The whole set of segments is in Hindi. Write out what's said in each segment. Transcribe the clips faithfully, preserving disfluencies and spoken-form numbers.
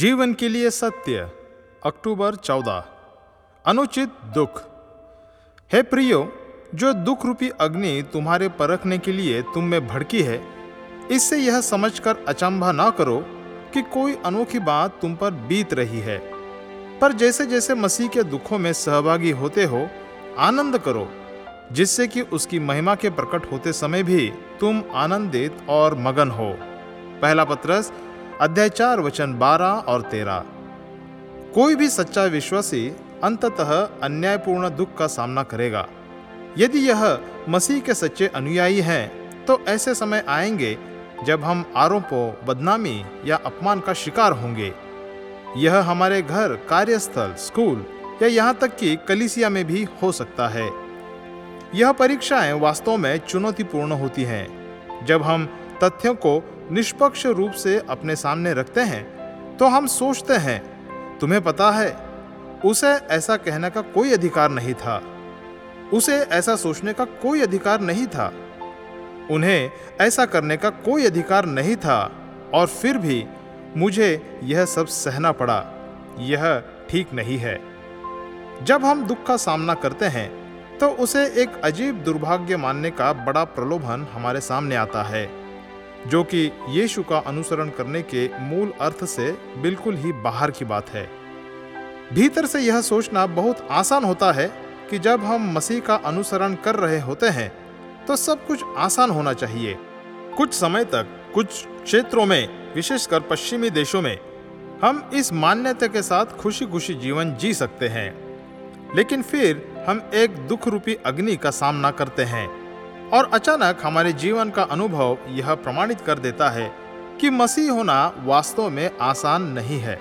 जीवन के लिए सत्य, अक्टूबर चौदह। अनुचित दुख। हे प्रियो, जो दुख रूपी अग्नि तुम्हारे परखने के लिए तुम में भड़की है, इससे यह समझकर अचंभा न करो कि कोई अनोखी बात तुम पर बीत रही है। पर जैसे जैसे मसीह के दुखों में सहभागी होते हो, आनंद करो, जिससे कि उसकी महिमा के प्रकट होते समय भी तुम आनंदित और मगन हो। पहला पत्रस अध्याय चार वचन बारह और तेरह। कोई भी सच्चा विश्वासी अंततः अन्यायपूर्ण दुख का सामना करेगा। यदि यह मसीह के सच्चे अनुयायी हैं, तो ऐसे समय आएंगे जब हम आरोपों, बदनामी या अपमान का शिकार होंगे। यह हमारे घर, कार्यस्थल, स्कूल या यहाँ तक कि कलीसिया में भी हो सकता है। यह परीक्षाएं वास्तव में चुनौतीपूर्ण होती हैं। जब हम तथ्यों को निष्पक्ष रूप से अपने सामने रखते हैं, तो हम सोचते हैं, तुम्हें पता है, उसे ऐसा कहने का कोई अधिकार नहीं था, उसे ऐसा सोचने का कोई अधिकार नहीं था, उन्हें ऐसा करने का कोई अधिकार नहीं था, और फिर भी मुझे यह सब सहना पड़ा। यह ठीक नहीं है। जब हम दुख का सामना करते हैं, तो उसे एक अजीब दुर्भाग्य मानने का बड़ा प्रलोभन हमारे सामने आता है, जो कि यीशु का अनुसरण करने के मूल अर्थ से बिल्कुल ही बाहर की बात है। भीतर से यह सोचना बहुत आसान होता है कि जब हम मसीह का अनुसरण कर रहे होते हैं, तो सब कुछ आसान होना चाहिए। कुछ समय तक कुछ क्षेत्रों में, विशेषकर पश्चिमी देशों में, हम इस मान्यता के साथ खुशी खुशी जीवन जी सकते हैं। लेकिन फिर हम एक दुख रूपी अग्नि का सामना करते हैं, और अचानक हमारे जीवन का अनुभव यह प्रमाणित कर देता है कि मसीह होना वास्तव में आसान नहीं है।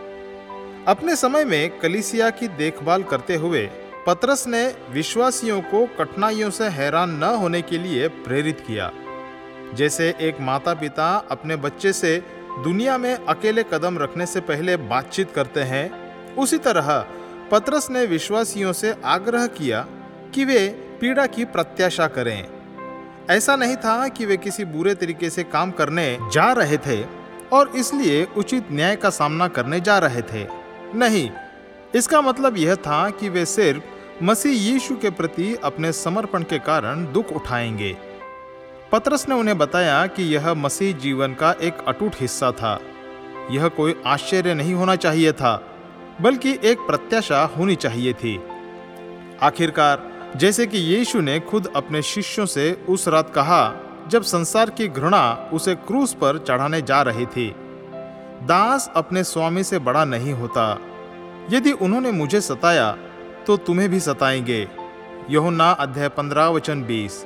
अपने समय में कलीसिया की देखभाल करते हुए पतरस ने विश्वासियों को कठिनाइयों से हैरान न होने के लिए प्रेरित किया। जैसे एक माता पिता अपने बच्चे से दुनिया में अकेले कदम रखने से पहले बातचीत करते हैं, उसी तरह पतरस ने विश्वासियों से आग्रह किया कि वे पीड़ा की प्रत्याशा करें। ऐसा नहीं था कि वे किसी बुरे तरीके से काम करने जा रहे थे और इसलिए उचित न्याय का सामना करने जा रहे थे। नहीं, इसका मतलब यह था कि वे सिर्फ मसीह यीशु के प्रति अपने समर्पण के कारण दुख उठाएंगे। पतरस ने उन्हें बताया कि यह मसीह जीवन का एक अटूट हिस्सा था। यह कोई आश्चर्य नहीं होना चाहिए था, बल्कि एक प्रत्याशा होनी चाहिए थी। आखिरकार, जैसे कि यीशु ने खुद अपने शिष्यों से उस रात कहा जब संसार की घृणा उसे क्रूस पर चढ़ाने जा रही थी, दास अपने स्वामी से बड़ा नहीं होता। यदि उन्होंने मुझे सताया, तो तुम्हें भी सताएंगे। यूहन्ना अध्याय पंद्रह वचन बीस।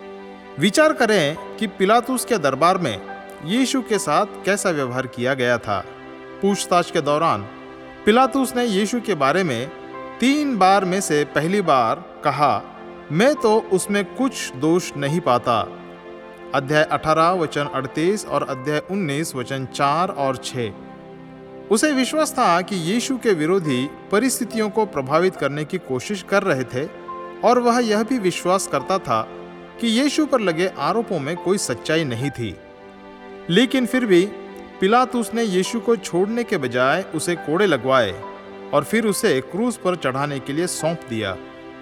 विचार करें कि पिलातुस के दरबार में यीशु के साथ कैसा व्यवहार किया गया था। पूछताछ के दौरान पिलातुस ने यीशु के बारे में तीन बार में से पहली बार कहा, मैं तो उसमें कुछ दोष नहीं पाता। अध्याय अठारह वचन अड़तीस और अध्याय उन्नीस वचन चार और छः। उसे विश्वास था कि यीशु के विरोधी परिस्थितियों को प्रभावित करने की कोशिश कर रहे थे, और वह यह भी विश्वास करता था कि यीशु पर लगे आरोपों में कोई सच्चाई नहीं थी। लेकिन फिर भी पिलातुस ने यीशु को छोड़ने के बजाय उसे कोड़े लगवाए और फिर उसे क्रूस पर चढ़ाने के लिए सौंप दिया।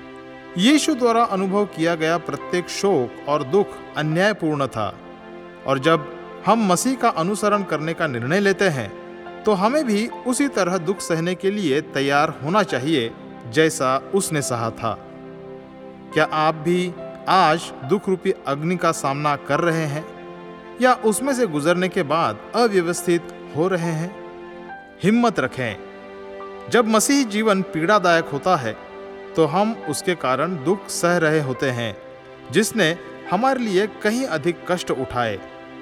यीशु द्वारा अनुभव किया गया प्रत्येक शोक और दुख अन्यायपूर्ण था, और जब हम मसीह का अनुसरण करने का निर्णय लेते हैं, तो हमें भी उसी तरह दुख सहने के लिए तैयार होना चाहिए जैसा उसने सहा था। क्या आप भी आज दुख रूपी अग्नि का सामना कर रहे हैं, या उसमें से गुजरने के बाद अव्यवस्थित हो रहे हैं? हिम्मत रखें। जब मसीह जीवन पीड़ादायक होता है, तो हम उसके कारण दुख सह रहे होते हैं, जिसने हमारे लिए कहीं अधिक कष्ट उठाए।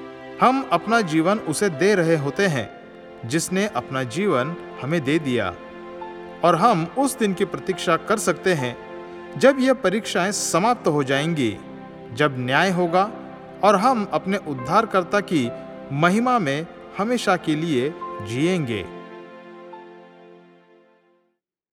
हम अपना जीवन उसे दे रहे होते हैं, जिसने अपना जीवन हमें दे दिया, और हम उस दिन की प्रतीक्षा कर सकते हैं जब यह परीक्षाएं समाप्त हो जाएंगी, जब न्याय होगा और हम अपने उद्धारकर्ता की महिमा में हमेशा के लिए जिएंगे।